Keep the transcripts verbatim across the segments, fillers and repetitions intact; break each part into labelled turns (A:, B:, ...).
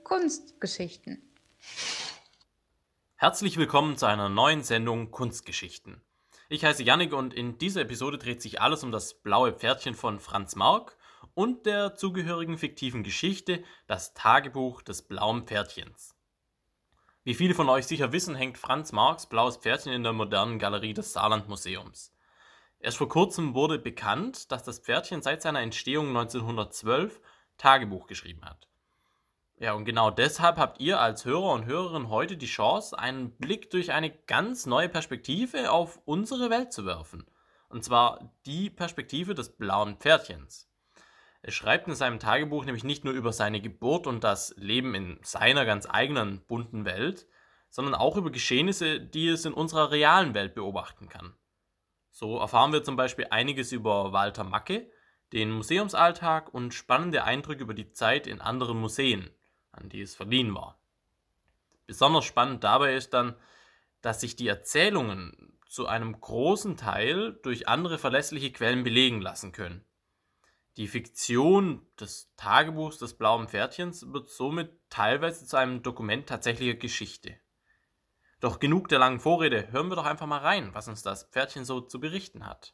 A: Kunstgeschichten.
B: Herzlich willkommen zu einer neuen Sendung Kunstgeschichten. Ich heiße Jannik und in dieser Episode dreht sich alles um das blaue Pferdchen von Franz Marc und der zugehörigen fiktiven Geschichte Das Tagebuch des blauen Pferdchens. Wie viele von euch sicher wissen, hängt Franz Marcs blaues Pferdchen in der modernen Galerie des Saarlandmuseums. Erst vor kurzem wurde bekannt, dass das Pferdchen seit seiner Entstehung neunzehnhundertzwölf Tagebuch geschrieben hat. Ja, und genau deshalb habt ihr als Hörer und Hörerin heute die Chance, einen Blick durch eine ganz neue Perspektive auf unsere Welt zu werfen. Und zwar die Perspektive des blauen Pferdchens. Er schreibt in seinem Tagebuch nämlich nicht nur über seine Geburt und das Leben in seiner ganz eigenen bunten Welt, sondern auch über Geschehnisse, die es in unserer realen Welt beobachten kann. So erfahren wir zum Beispiel einiges über Walter Macke, den Museumsalltag und spannende Eindrücke über die Zeit in anderen Museen, an die es verliehen war. Besonders spannend dabei ist dann, dass sich die Erzählungen zu einem großen Teil durch andere verlässliche Quellen belegen lassen können. Die Fiktion des Tagebuchs des blauen Pferdchens wird somit teilweise zu einem Dokument tatsächlicher Geschichte. Doch genug der langen Vorrede, hören wir doch einfach mal rein, was uns das Pferdchen so zu berichten hat.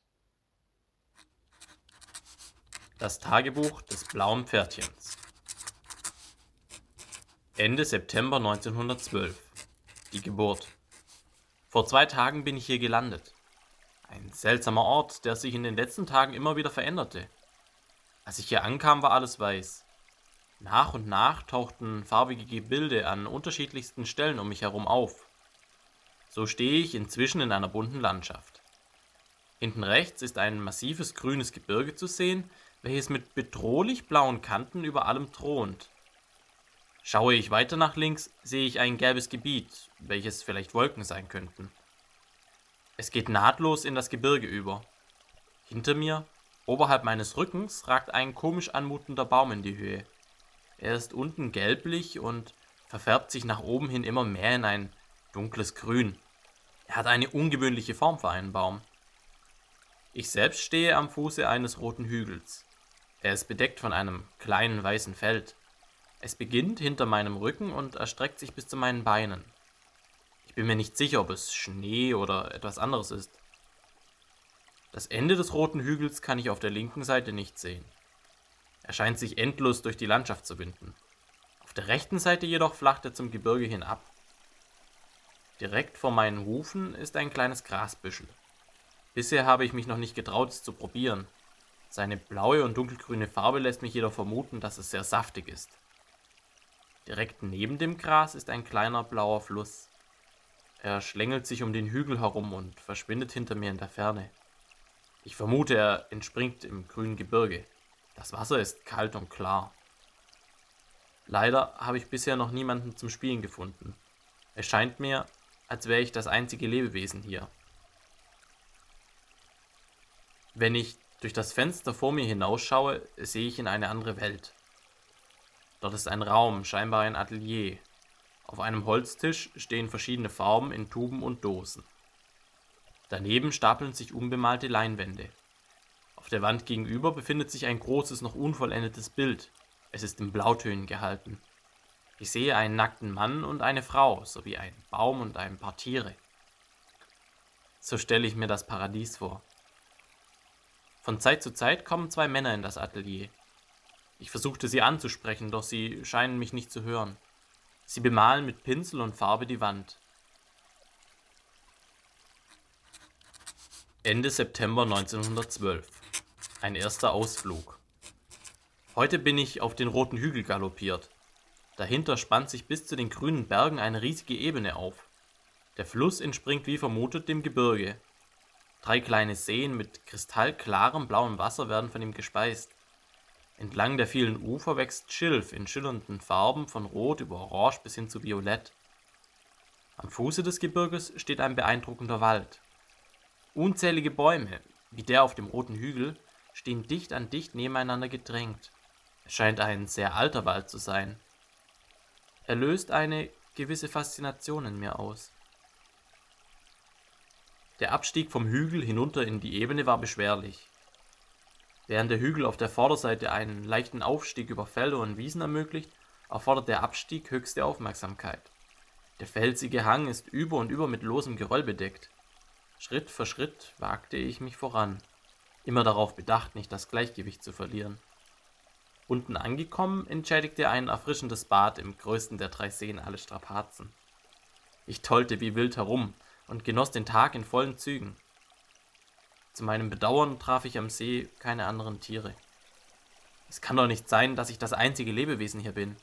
B: Das Tagebuch des blauen Pferdchens. Ende September neunzehnhundertzwölf. Die Geburt. Vor zwei Tagen bin ich hier gelandet. Ein seltsamer Ort, der sich in den letzten Tagen immer wieder veränderte. Als ich hier ankam, war alles weiß. Nach und nach tauchten farbige Gebilde an unterschiedlichsten Stellen um mich herum auf. So stehe ich inzwischen in einer bunten Landschaft. Hinten rechts ist ein massives grünes Gebirge zu sehen, welches mit bedrohlich blauen Kanten über allem thront. Schaue ich weiter nach links, sehe ich ein gelbes Gebiet, welches vielleicht Wolken sein könnten. Es geht nahtlos in das Gebirge über. Hinter mir, oberhalb meines Rückens, ragt ein komisch anmutender Baum in die Höhe. Er ist unten gelblich und verfärbt sich nach oben hin immer mehr in ein dunkles Grün. Er hat eine ungewöhnliche Form für einen Baum. Ich selbst stehe am Fuße eines roten Hügels. Er ist bedeckt von einem kleinen weißen Feld. Es beginnt hinter meinem Rücken und erstreckt sich bis zu meinen Beinen. Ich bin mir nicht sicher, ob es Schnee oder etwas anderes ist. Das Ende des roten Hügels kann ich auf der linken Seite nicht sehen. Er scheint sich endlos durch die Landschaft zu winden. Auf der rechten Seite jedoch flacht er zum Gebirge hin ab. Direkt vor meinen Hufen ist ein kleines Grasbüschel. Bisher habe ich mich noch nicht getraut, es zu probieren. Seine blaue und dunkelgrüne Farbe lässt mich jedoch vermuten, dass es sehr saftig ist. Direkt neben dem Gras ist ein kleiner blauer Fluss. Er schlängelt sich um den Hügel herum und verschwindet hinter mir in der Ferne. Ich vermute, er entspringt im grünen Gebirge. Das Wasser ist kalt und klar. Leider habe ich bisher noch niemanden zum Spielen gefunden. Es scheint mir, als wäre ich das einzige Lebewesen hier. Wenn ich durch das Fenster vor mir hinausschaue, sehe ich in eine andere Welt. Dort ist ein Raum, scheinbar ein Atelier. Auf einem Holztisch stehen verschiedene Farben in Tuben und Dosen. Daneben stapeln sich unbemalte Leinwände. Auf der Wand gegenüber befindet sich ein großes, noch unvollendetes Bild. Es ist in Blautönen gehalten. Ich sehe einen nackten Mann und eine Frau, sowie einen Baum und ein paar Tiere. So stelle ich mir das Paradies vor. Von Zeit zu Zeit kommen zwei Männer in das Atelier. Ich versuchte sie anzusprechen, doch sie scheinen mich nicht zu hören. Sie bemalen mit Pinsel und Farbe die Wand. Ende September neunzehnhundertzwölf. Ein erster Ausflug. Heute bin ich auf den roten Hügel galoppiert. Dahinter spannt sich bis zu den grünen Bergen eine riesige Ebene auf. Der Fluss entspringt wie vermutet dem Gebirge. Drei kleine Seen mit kristallklarem blauem Wasser werden von ihm gespeist. Entlang der vielen Ufer wächst Schilf in schillernden Farben von Rot über Orange bis hin zu Violett. Am Fuße des Gebirges steht ein beeindruckender Wald. Unzählige Bäume, wie der auf dem roten Hügel, stehen dicht an dicht nebeneinander gedrängt. Es scheint ein sehr alter Wald zu sein. Er löst eine gewisse Faszination in mir aus. Der Abstieg vom Hügel hinunter in die Ebene war beschwerlich. Während der Hügel auf der Vorderseite einen leichten Aufstieg über Felder und Wiesen ermöglicht, erfordert der Abstieg höchste Aufmerksamkeit. Der felsige Hang ist über und über mit losem Geröll bedeckt. Schritt für Schritt wagte ich mich voran, immer darauf bedacht, nicht das Gleichgewicht zu verlieren. Unten angekommen, entschädigte ein erfrischendes Bad im größten der drei Seen alle Strapazen. Ich tollte wie wild herum und genoss den Tag in vollen Zügen. Zu meinem Bedauern traf ich am See keine anderen Tiere. Es kann doch nicht sein, dass ich das einzige Lebewesen hier bin.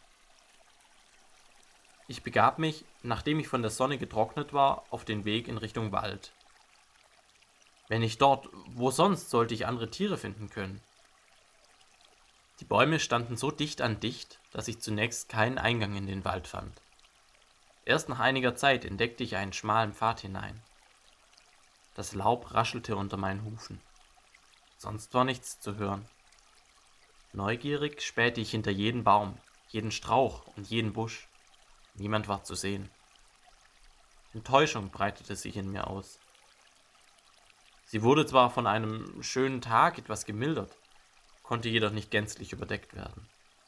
B: Ich begab mich, nachdem ich von der Sonne getrocknet war, auf den Weg in Richtung Wald. Wenn nicht dort, wo sonst sollte ich andere Tiere finden können? Die Bäume standen so dicht an dicht, dass ich zunächst keinen Eingang in den Wald fand. Erst nach einiger Zeit entdeckte ich einen schmalen Pfad hinein. Das Laub raschelte unter meinen Hufen. Sonst war nichts zu hören. Neugierig spähte ich hinter jeden Baum, jeden Strauch und jeden Busch. Niemand war zu sehen. Enttäuschung breitete sich in mir aus. Sie wurde zwar von einem schönen Tag etwas gemildert, konnte jedoch nicht gänzlich überdeckt werden.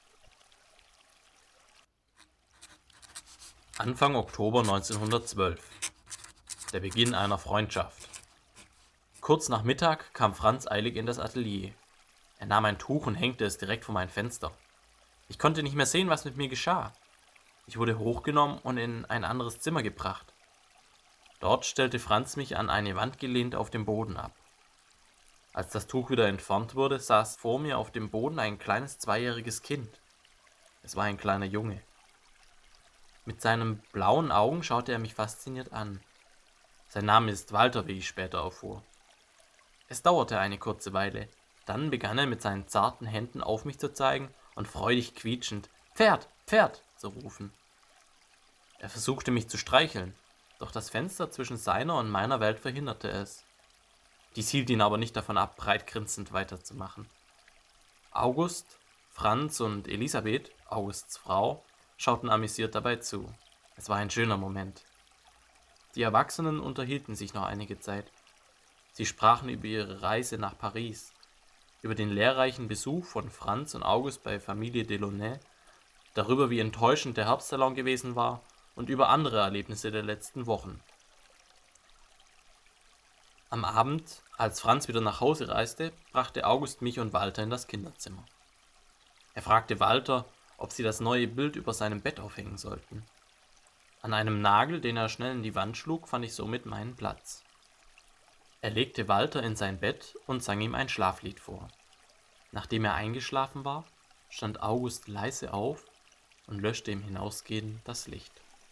B: Anfang Oktober neunzehnhundertzwölf. Der Beginn einer Freundschaft. Kurz nach Mittag kam Franz eilig in das Atelier. Er nahm ein Tuch und hängte es direkt vor mein Fenster. Ich konnte nicht mehr sehen, was mit mir geschah. Ich wurde hochgenommen und in ein anderes Zimmer gebracht. Dort stellte Franz mich an eine Wand gelehnt auf dem Boden ab. Als das Tuch wieder entfernt wurde, saß vor mir auf dem Boden ein kleines zweijähriges Kind. Es war ein kleiner Junge. Mit seinen blauen Augen schaute er mich fasziniert an. Sein Name ist Walter, wie ich später erfuhr. Es dauerte eine kurze Weile. Dann begann er mit seinen zarten Händen auf mich zu zeigen und freudig quietschend »Pferd, Pferd« zu rufen. Er versuchte mich zu streicheln, doch das Fenster zwischen seiner und meiner Welt verhinderte es. Dies hielt ihn aber nicht davon ab, breit grinsend weiterzumachen. August, Franz und Elisabeth, Augusts Frau, schauten amüsiert dabei zu. Es war ein schöner Moment. Die Erwachsenen unterhielten sich noch einige Zeit. Sie sprachen über ihre Reise nach Paris, über den lehrreichen Besuch von Franz und August bei Familie Delaunay, darüber, wie enttäuschend der Herbstsalon gewesen war und über andere Erlebnisse der letzten Wochen. Am Abend, als Franz wieder nach Hause reiste, brachte August mich und Walter in das Kinderzimmer. Er fragte Walter, ob sie das neue Bild über seinem Bett aufhängen sollten. An einem Nagel, den er schnell in die Wand schlug, fand ich somit meinen Platz. Er legte Walter in sein Bett und sang ihm ein Schlaflied vor. Nachdem er eingeschlafen war, stand August leise auf und löschte im Hinausgehen das Licht.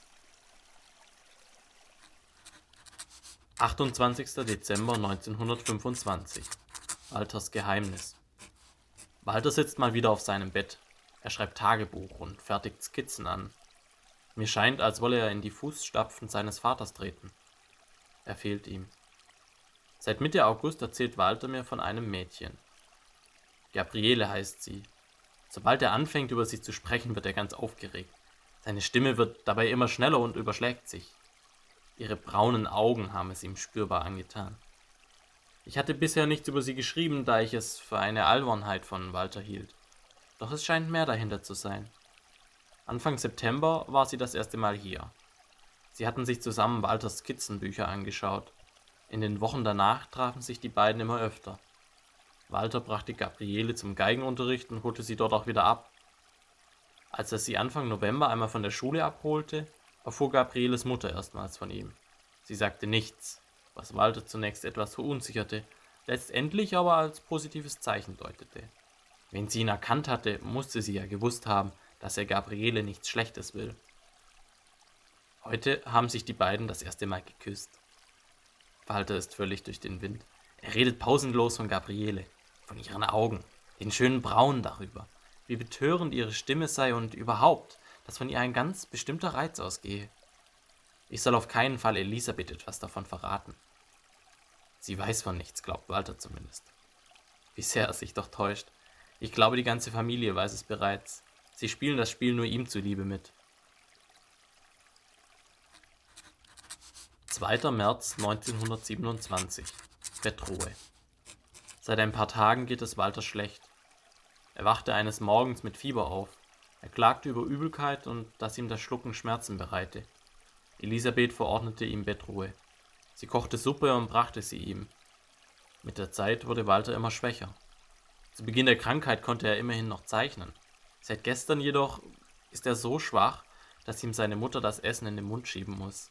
B: achtundzwanzigster Dezember neunzehnhundertfünfundzwanzig. Walters Geheimnis. Walter sitzt mal wieder auf seinem Bett. Er schreibt Tagebuch und fertigt Skizzen an. Mir scheint, als wolle er in die Fußstapfen seines Vaters treten. Er fehlt ihm. Seit Mitte August erzählt Walter mir von einem Mädchen. Gabriele heißt sie. Sobald er anfängt, über sie zu sprechen, wird er ganz aufgeregt. Seine Stimme wird dabei immer schneller und überschlägt sich. Ihre braunen Augen haben es ihm spürbar angetan. Ich hatte bisher nichts über sie geschrieben, da ich es für eine Albernheit von Walter hielt. Doch es scheint mehr dahinter zu sein. Anfang September war sie das erste Mal hier. Sie hatten sich zusammen Walters Skizzenbücher angeschaut. In den Wochen danach trafen sich die beiden immer öfter. Walter brachte Gabriele zum Geigenunterricht und holte sie dort auch wieder ab. Als er sie Anfang November einmal von der Schule abholte, erfuhr Gabrieles Mutter erstmals von ihm. Sie sagte nichts, was Walter zunächst etwas verunsicherte, letztendlich aber als positives Zeichen deutete. Wenn sie ihn erkannt hatte, musste sie ja gewusst haben, dass er Gabriele nichts Schlechtes will. Heute haben sich die beiden das erste Mal geküsst. Walter ist völlig durch den Wind. Er redet pausenlos von Gabriele, von ihren Augen, den schönen Brauen darüber, wie betörend ihre Stimme sei und überhaupt, dass von ihr ein ganz bestimmter Reiz ausgehe. Ich soll auf keinen Fall Elisabeth etwas davon verraten. Sie weiß von nichts, glaubt Walter zumindest. Wie sehr er sich doch täuscht. Ich glaube, die ganze Familie weiß es bereits. Sie spielen das Spiel nur ihm zuliebe mit. zweiter März neunzehnhundertsiebenundzwanzig. Bettruhe. Seit ein paar Tagen geht es Walter schlecht. Er wachte eines Morgens mit Fieber auf. Er klagte über Übelkeit und dass ihm das Schlucken Schmerzen bereite. Elisabeth verordnete ihm Bettruhe. Sie kochte Suppe und brachte sie ihm. Mit der Zeit wurde Walter immer schwächer. Zu Beginn der Krankheit konnte er immerhin noch zeichnen. Seit gestern jedoch ist er so schwach, dass ihm seine Mutter das Essen in den Mund schieben muss.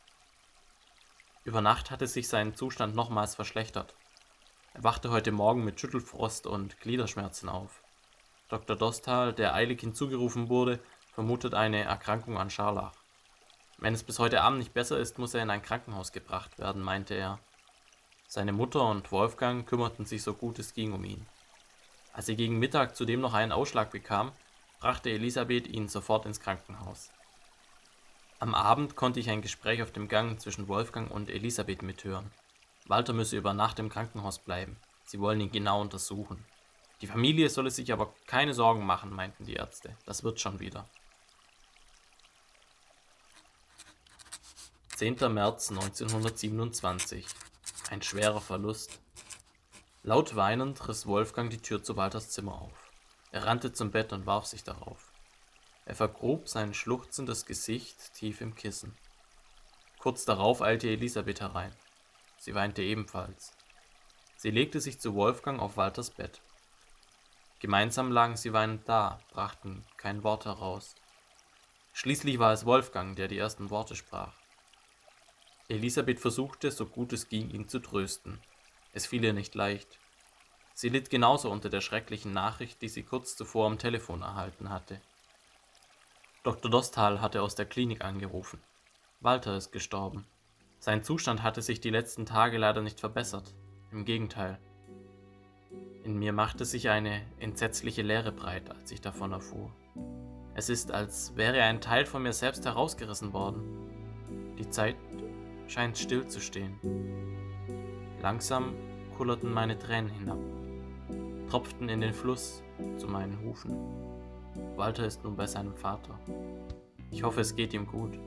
B: Über Nacht hatte sich sein Zustand nochmals verschlechtert. Er wachte heute Morgen mit Schüttelfrost und Gliederschmerzen auf. Doktor Dostal, der eilig hinzugerufen wurde, vermutet eine Erkrankung an Scharlach. Wenn es bis heute Abend nicht besser ist, muss er in ein Krankenhaus gebracht werden, meinte er. Seine Mutter und Wolfgang kümmerten sich so gut es ging um ihn. Als er gegen Mittag zudem noch einen Ausschlag bekam, brachte Elisabeth ihn sofort ins Krankenhaus. Am Abend konnte ich ein Gespräch auf dem Gang zwischen Wolfgang und Elisabeth mithören. Walter müsse über Nacht im Krankenhaus bleiben. Sie wollen ihn genau untersuchen. Die Familie solle sich aber keine Sorgen machen, meinten die Ärzte. Das wird schon wieder. zehnter März neunzehnhundertsiebenundzwanzig. Ein schwerer Verlust. Laut weinend riss Wolfgang die Tür zu Walters Zimmer auf. Er rannte zum Bett und warf sich darauf. Er vergrub sein schluchzendes Gesicht tief im Kissen. Kurz darauf eilte Elisabeth herein. Sie weinte ebenfalls. Sie legte sich zu Wolfgang auf Walters Bett. Gemeinsam lagen sie weinend da, brachten kein Wort heraus. Schließlich war es Wolfgang, der die ersten Worte sprach. Elisabeth versuchte, so gut es ging, ihn zu trösten. Es fiel ihr nicht leicht. Sie litt genauso unter der schrecklichen Nachricht, die sie kurz zuvor am Telefon erhalten hatte. Doktor Dostal hatte aus der Klinik angerufen. Walter ist gestorben. Sein Zustand hatte sich die letzten Tage leider nicht verbessert. Im Gegenteil. In mir machte sich eine entsetzliche Leere breit, als ich davon erfuhr. Es ist, als wäre ein Teil von mir selbst herausgerissen worden. Die Zeit scheint stillzustehen. Langsam kullerten meine Tränen hinab, tropften in den Fluss zu meinen Hufen. Walter ist nun bei seinem Vater. Ich hoffe, es geht ihm gut.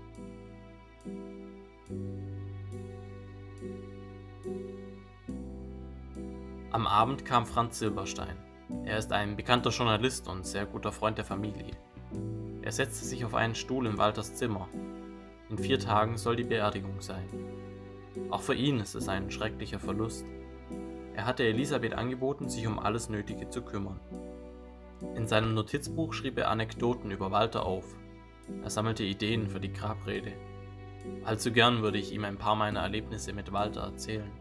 B: Am Abend kam Franz Silberstein. Er ist ein bekannter Journalist und sehr guter Freund der Familie. Er setzte sich auf einen Stuhl in Walters Zimmer. In vier Tagen soll die Beerdigung sein. Auch für ihn ist es ein schrecklicher Verlust. Er hatte Elisabeth angeboten, sich um alles Nötige zu kümmern. In seinem Notizbuch schrieb er Anekdoten über Walter auf. Er sammelte Ideen für die Grabrede. Allzu gern würde ich ihm ein paar meiner Erlebnisse mit Walter erzählen.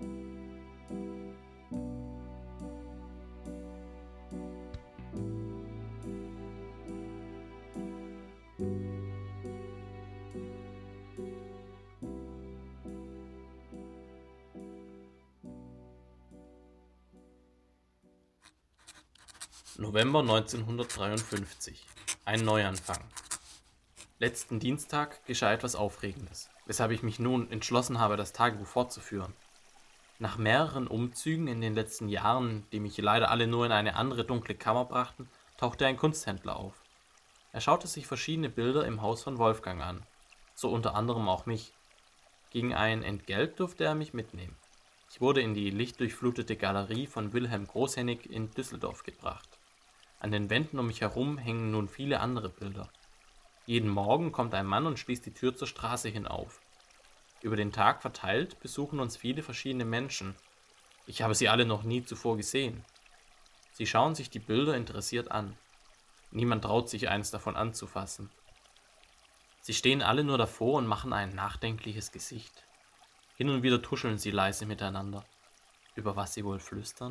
B: November neunzehnhundertdreiundfünfzig. Ein Neuanfang. Letzten Dienstag geschah etwas Aufregendes, weshalb ich mich nun entschlossen habe, das Tagebuch fortzuführen. Nach mehreren Umzügen in den letzten Jahren, die mich leider alle nur in eine andere dunkle Kammer brachten, tauchte ein Kunsthändler auf. Er schaute sich verschiedene Bilder im Haus von Wolfgang an, so unter anderem auch mich. Gegen ein Entgelt durfte er mich mitnehmen. Ich wurde in die lichtdurchflutete Galerie von Wilhelm Großhennig in Düsseldorf gebracht. An den Wänden um mich herum hängen nun viele andere Bilder. Jeden Morgen kommt ein Mann und schließt die Tür zur Straße hin auf. Über den Tag verteilt besuchen uns viele verschiedene Menschen. Ich habe sie alle noch nie zuvor gesehen. Sie schauen sich die Bilder interessiert an. Niemand traut sich, eines davon anzufassen. Sie stehen alle nur davor und machen ein nachdenkliches Gesicht. Hin und wieder tuscheln sie leise miteinander. Über was sie wohl flüstern?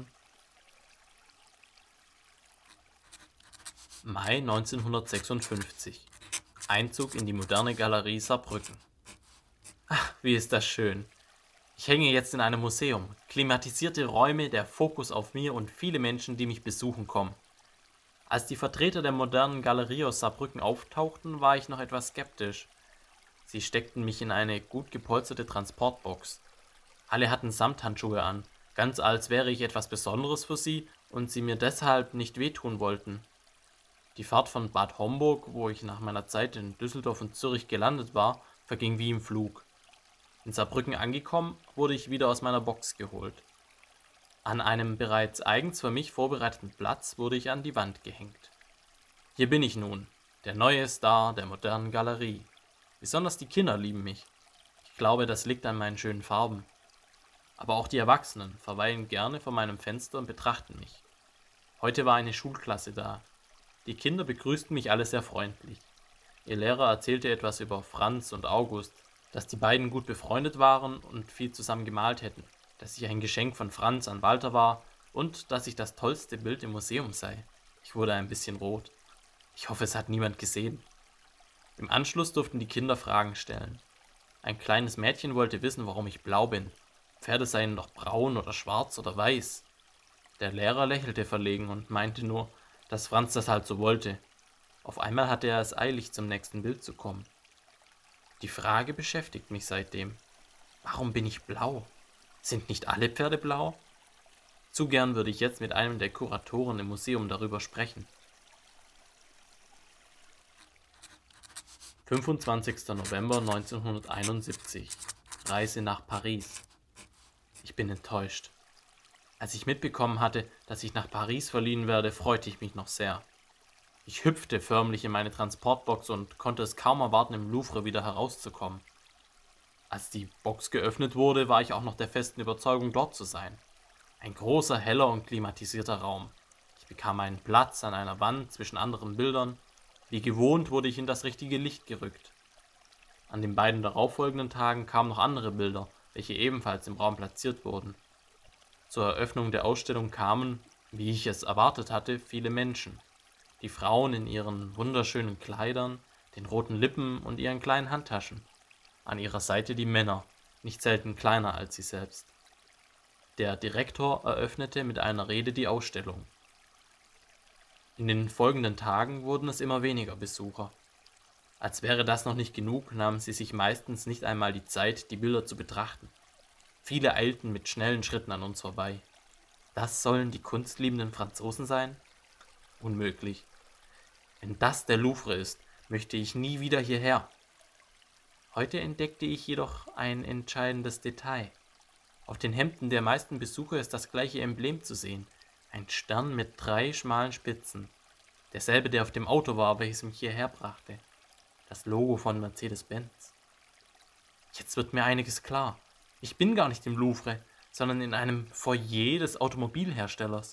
B: Mai neunzehnhundertsechsundfünfzig. Einzug in die moderne Galerie Saarbrücken. Ach, wie ist das schön. Ich hänge jetzt in einem Museum. Klimatisierte Räume, der Fokus auf mir und viele Menschen, die mich besuchen kommen. Als die Vertreter der modernen Galerie aus Saarbrücken auftauchten, war ich noch etwas skeptisch. Sie steckten mich in eine gut gepolsterte Transportbox. Alle hatten Samthandschuhe an, ganz als wäre ich etwas Besonderes für sie und sie mir deshalb nicht wehtun wollten. Die Fahrt von Bad Homburg, wo ich nach meiner Zeit in Düsseldorf und Zürich gelandet war, verging wie im Flug. In Saarbrücken angekommen, wurde ich wieder aus meiner Box geholt. An einem bereits eigens für mich vorbereiteten Platz wurde ich an die Wand gehängt. Hier bin ich nun, der neue Star der modernen Galerie. Besonders die Kinder lieben mich. Ich glaube, das liegt an meinen schönen Farben. Aber auch die Erwachsenen verweilen gerne vor meinem Fenster und betrachten mich. Heute war eine Schulklasse da. Die Kinder begrüßten mich alle sehr freundlich. Ihr Lehrer erzählte etwas über Franz und August, dass die beiden gut befreundet waren und viel zusammen gemalt hätten, dass ich ein Geschenk von Franz an Walter war und dass ich das tollste Bild im Museum sei. Ich wurde ein bisschen rot. Ich hoffe, es hat niemand gesehen. Im Anschluss durften die Kinder Fragen stellen. Ein kleines Mädchen wollte wissen, warum ich blau bin. Pferde seien doch braun oder schwarz oder weiß. Der Lehrer lächelte verlegen und meinte nur, dass Franz das halt so wollte. Auf einmal hatte er es eilig, zum nächsten Bild zu kommen. Die Frage beschäftigt mich seitdem. Warum bin ich blau? Sind nicht alle Pferde blau? Zu gern würde ich jetzt mit einem der Kuratoren im Museum darüber sprechen. fünfundzwanzigster November neunzehnhunderteinundsiebzig. Reise nach Paris. Ich bin enttäuscht. Als ich mitbekommen hatte, dass ich nach Paris verliehen werde, freute ich mich noch sehr. Ich hüpfte förmlich in meine Transportbox und konnte es kaum erwarten, im Louvre wieder herauszukommen. Als die Box geöffnet wurde, war ich auch noch der festen Überzeugung, dort zu sein. Ein großer, heller und klimatisierter Raum. Ich bekam einen Platz an einer Wand zwischen anderen Bildern. Wie gewohnt wurde ich in das richtige Licht gerückt. An den beiden darauffolgenden Tagen kamen noch andere Bilder, welche ebenfalls im Raum platziert wurden. Zur Eröffnung der Ausstellung kamen, wie ich es erwartet hatte, viele Menschen. Die Frauen in ihren wunderschönen Kleidern, den roten Lippen und ihren kleinen Handtaschen. An ihrer Seite die Männer, nicht selten kleiner als sie selbst. Der Direktor eröffnete mit einer Rede die Ausstellung. In den folgenden Tagen wurden es immer weniger Besucher. Als wäre das noch nicht genug, nahmen sie sich meistens nicht einmal die Zeit, die Bilder zu betrachten. Viele eilten mit schnellen Schritten an uns vorbei. Das sollen die kunstliebenden Franzosen sein? Unmöglich. Wenn das der Louvre ist, möchte ich nie wieder hierher. Heute entdeckte ich jedoch ein entscheidendes Detail. Auf den Hemden der meisten Besucher ist das gleiche Emblem zu sehen. Ein Stern mit drei schmalen Spitzen. Derselbe, der auf dem Auto war, welches mich hierher brachte. Das Logo von Mercedes-Benz. Jetzt wird mir einiges klar. Ich bin gar nicht im Louvre, sondern in einem Foyer des Automobilherstellers.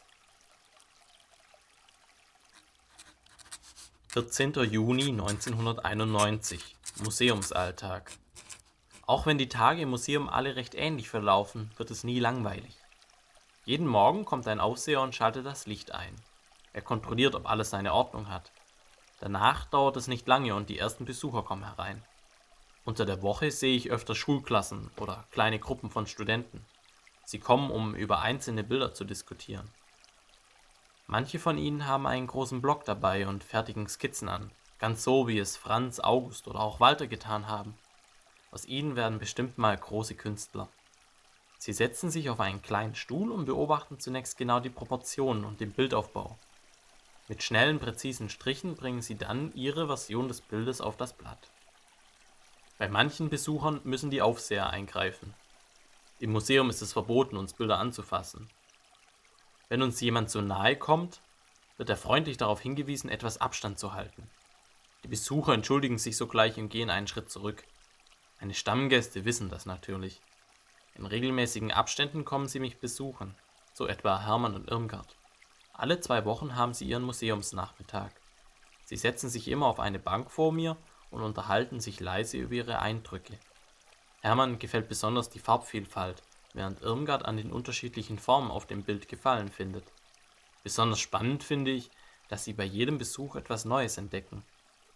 B: vierzehnter Juni neunzehnhunderteinundneunzig. Museumsalltag. Auch wenn die Tage im Museum alle recht ähnlich verlaufen, wird es nie langweilig. Jeden Morgen kommt ein Aufseher und schaltet das Licht ein. Er kontrolliert, ob alles seine Ordnung hat. Danach dauert es nicht lange und die ersten Besucher kommen herein. Unter der Woche sehe ich öfter Schulklassen oder kleine Gruppen von Studenten. Sie kommen, um über einzelne Bilder zu diskutieren. Manche von ihnen haben einen großen Block dabei und fertigen Skizzen an, ganz so wie es Franz, August oder auch Walter getan haben. Aus ihnen werden bestimmt mal große Künstler. Sie setzen sich auf einen kleinen Stuhl und beobachten zunächst genau die Proportionen und den Bildaufbau. Mit schnellen, präzisen Strichen bringen sie dann ihre Version des Bildes auf das Blatt. Bei manchen Besuchern müssen die Aufseher eingreifen. Im Museum ist es verboten, uns Bilder anzufassen. Wenn uns jemand zu nahe kommt, wird er freundlich darauf hingewiesen, etwas Abstand zu halten. Die Besucher entschuldigen sich sogleich und gehen einen Schritt zurück. Meine Stammgäste wissen das natürlich. In regelmäßigen Abständen kommen sie mich besuchen, so etwa Hermann und Irmgard. Alle zwei Wochen haben sie ihren Museumsnachmittag. Sie setzen sich immer auf eine Bank vor mir und unterhalten sich leise über ihre Eindrücke. Hermann gefällt besonders die Farbvielfalt, während Irmgard an den unterschiedlichen Formen auf dem Bild Gefallen findet. Besonders spannend finde ich, dass sie bei jedem Besuch etwas Neues entdecken.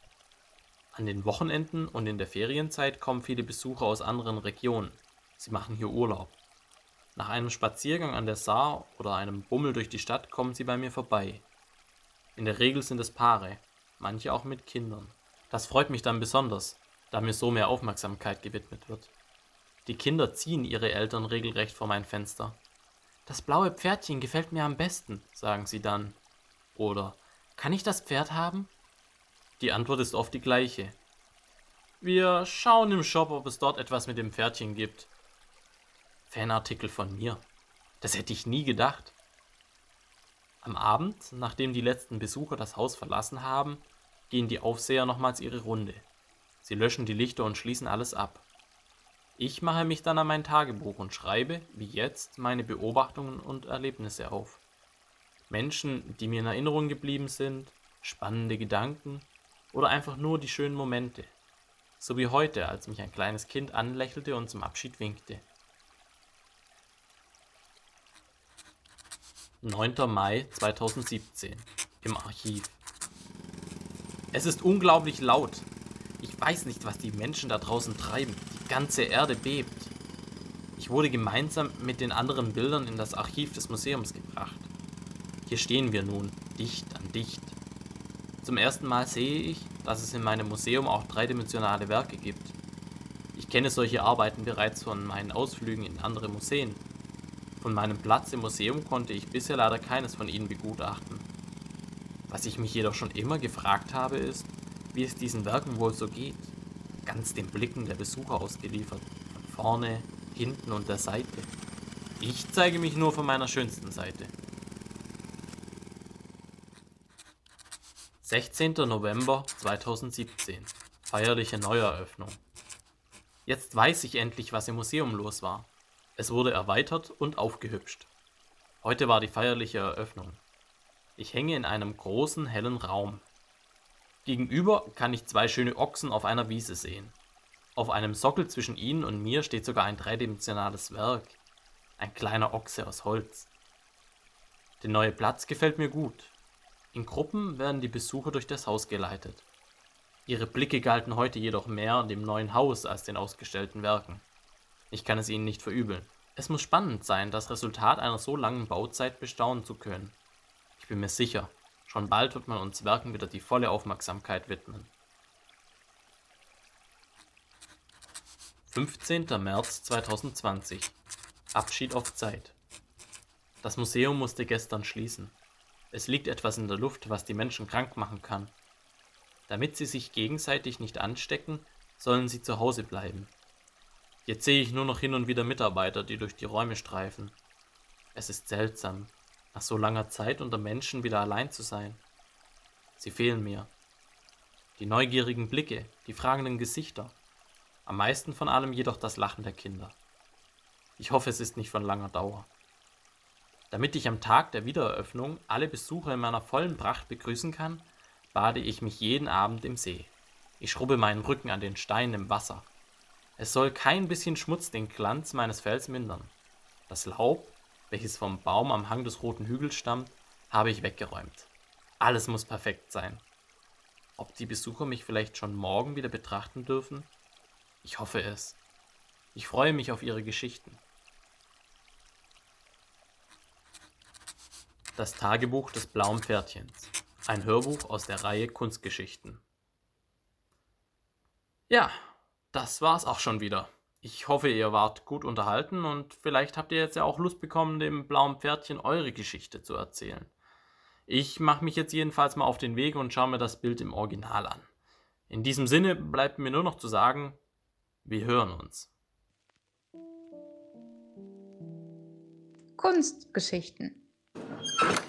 B: An den Wochenenden und in der Ferienzeit kommen viele Besucher aus anderen Regionen. Sie machen hier Urlaub. Nach einem Spaziergang an der Saar oder einem Bummel durch die Stadt kommen sie bei mir vorbei. In der Regel sind es Paare, manche auch mit Kindern. Das freut mich dann besonders, da mir so mehr Aufmerksamkeit gewidmet wird. Die Kinder ziehen ihre Eltern regelrecht vor mein Fenster. Das blaue Pferdchen gefällt mir am besten, sagen sie dann. Oder, kann ich das Pferd haben? Die Antwort ist oft die gleiche. Wir schauen im Shop, ob es dort etwas mit dem Pferdchen gibt. Fanartikel von mir. Das hätte ich nie gedacht. Am Abend, nachdem die letzten Besucher das Haus verlassen haben, gehen die Aufseher nochmals ihre Runde. Sie löschen die Lichter und schließen alles ab. Ich mache mich dann an mein Tagebuch und schreibe, wie jetzt, meine Beobachtungen und Erlebnisse auf. Menschen, die mir in Erinnerung geblieben sind, spannende Gedanken oder einfach nur die schönen Momente. So wie heute, als mich ein kleines Kind anlächelte und zum Abschied winkte. neunter Mai zweitausendsiebzehn. Im Archiv. Es ist unglaublich laut. Ich weiß nicht, was die Menschen da draußen treiben. Die ganze Erde bebt. Ich wurde gemeinsam mit den anderen Bildern in das Archiv des Museums gebracht. Hier stehen wir nun, dicht an dicht. Zum ersten Mal sehe ich, dass es in meinem Museum auch dreidimensionale Werke gibt. Ich kenne solche Arbeiten bereits von meinen Ausflügen in andere Museen. Von meinem Platz im Museum konnte ich bisher leider keines von ihnen begutachten. Was ich mich jedoch schon immer gefragt habe, ist, wie es diesen Werken wohl so geht. Ganz den Blicken der Besucher ausgeliefert, von vorne, hinten und der Seite. Ich zeige mich nur von meiner schönsten Seite. sechzehnter November zweitausendsiebzehn. Feierliche Neueröffnung. Jetzt weiß ich endlich, was im Museum los war. Es wurde erweitert und aufgehübscht. Heute war die feierliche Eröffnung. Ich hänge in einem großen, hellen Raum. Gegenüber kann ich zwei schöne Ochsen auf einer Wiese sehen. Auf einem Sockel zwischen ihnen und mir steht sogar ein dreidimensionales Werk. Ein kleiner Ochse aus Holz. Der neue Platz gefällt mir gut. In Gruppen werden die Besucher durch das Haus geleitet. Ihre Blicke galten heute jedoch mehr dem neuen Haus als den ausgestellten Werken. Ich kann es ihnen nicht verübeln. Es muss spannend sein, das Resultat einer so langen Bauzeit bestaunen zu können. Ich bin mir sicher, schon bald wird man uns Werken wieder die volle Aufmerksamkeit widmen. fünfzehnter März zweitausendzwanzig. Abschied auf Zeit. Das Museum musste gestern schließen. Es liegt etwas in der Luft, was die Menschen krank machen kann. Damit sie sich gegenseitig nicht anstecken, sollen sie zu Hause bleiben. Jetzt sehe ich nur noch hin und wieder Mitarbeiter, die durch die Räume streifen. Es ist seltsam, nach so langer Zeit unter Menschen wieder allein zu sein. Sie fehlen mir. Die neugierigen Blicke, die fragenden Gesichter. Am meisten von allem jedoch das Lachen der Kinder. Ich hoffe, es ist nicht von langer Dauer. Damit ich am Tag der Wiedereröffnung alle Besucher in meiner vollen Pracht begrüßen kann, bade ich mich jeden Abend im See. Ich schrubbe meinen Rücken an den Steinen im Wasser. Es soll kein bisschen Schmutz den Glanz meines Fells mindern. Das Laub, welches vom Baum am Hang des roten Hügels stammt, habe ich weggeräumt. Alles muss perfekt sein. Ob die Besucher mich vielleicht schon morgen wieder betrachten dürfen? Ich hoffe es. Ich freue mich auf ihre Geschichten. Das Tagebuch des blauen Pferdchens. Ein Hörbuch aus der Reihe Kunstgeschichten. Ja, das war's auch schon wieder. Ich hoffe, ihr wart gut unterhalten und vielleicht habt ihr jetzt ja auch Lust bekommen, dem blauen Pferdchen eure Geschichte zu erzählen. Ich mache mich jetzt jedenfalls mal auf den Weg und schaue mir das Bild im Original an. In diesem Sinne bleibt mir nur noch zu sagen, wir hören uns.
A: Kunstgeschichten.